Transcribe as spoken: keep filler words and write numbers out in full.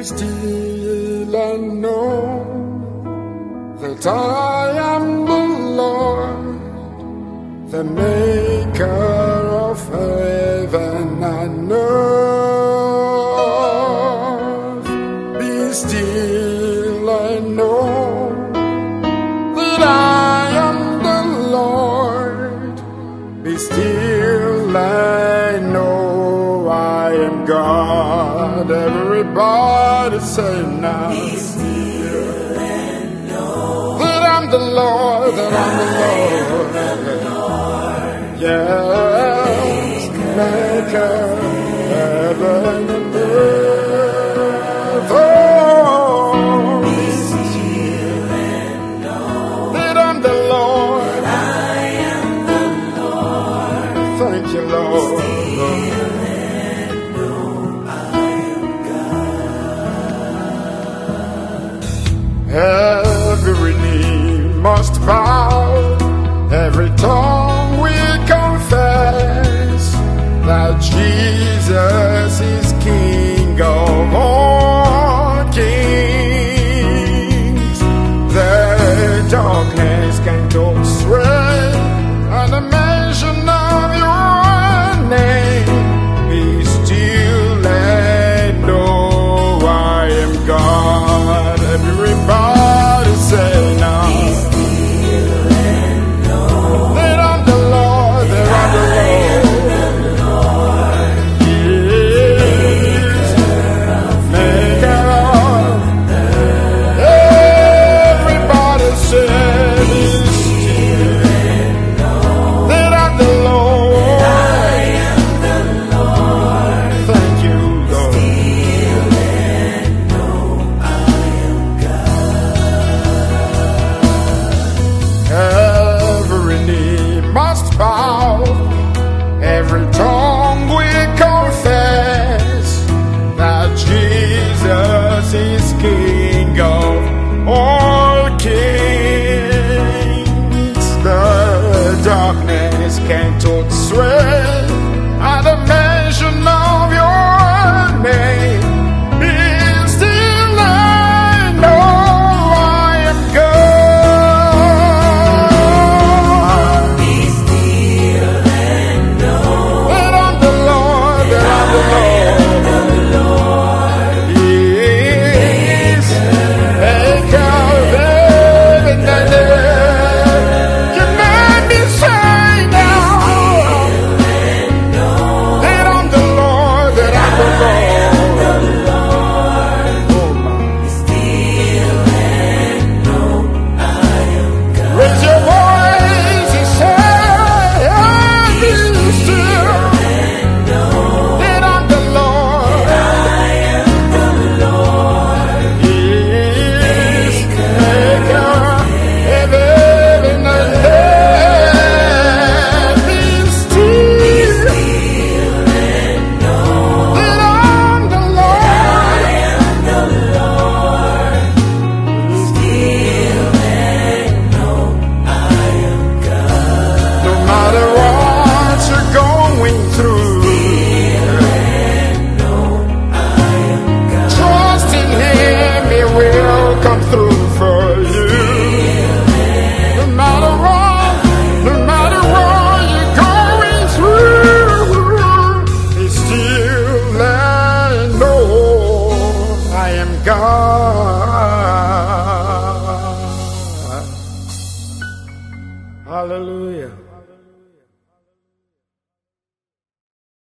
still and know that I am the Lord, the maker of heaven and earth. Be still and know that I am the Lord. Be still and know I am God. Everybody say now. Be still and know that I'm the Lord, that I'm the Lord. Yes, maker, heaven and earth. Oh, Be still and know that I'm the Lord. I am the Lord. Thank you, Lord. Every knee must bow, every tongue will confess that Jesus is King of all kings. The darkness can go astray at the mention of your name. Be still and know I am God. Everybody say now. Be still and know That I'm the Lord, that I'm the Lord. Yes, maker of everybody say be still and know that I'm the Lord. I am the Lord. Thank you, Lord. Still and know I am Every knee must bow, every tongue will confess that Jesus is King of all kings. The darkness can't sway at the mention of your name. Be still and know I am God. Be still and know That I'm the Lord, that I'm the Lord. Yes, maker of heaven and earth. You made me say now that I'm the Lord, that I'm the Lord. Oh my. still and know I am God. Raise your voice and say, be still, that I'm the Lord. I am the Lord. Yes, maker of heaven and earth. Be still, And know that I'm the Lord. I am the Lord. Still and know I am God. No matter what you're going through, trust in Him, He will come through for you. No matter what, no matter what you're going through, be still and know I am God. Hallelujah.